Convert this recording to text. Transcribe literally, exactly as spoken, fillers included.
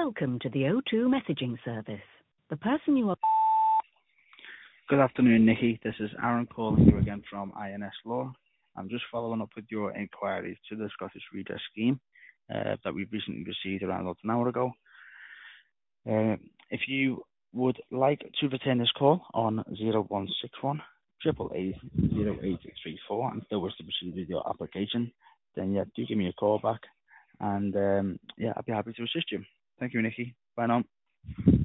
Welcome to the O two messaging service. The person you are... Good afternoon, Nikki. This is Aaron calling you again from I N S Law. I'm just following up with your inquiries to the Scottish Redress Scheme uh, that we've recently received around about an hour ago. Uh, if you would like to return this call on zero one six one, eight eight eight, zero eight three four and still wish to proceed with your application, then yeah, do give me a call back and um, yeah, I'll be happy to assist you. Thank you, Nikki. Bye now.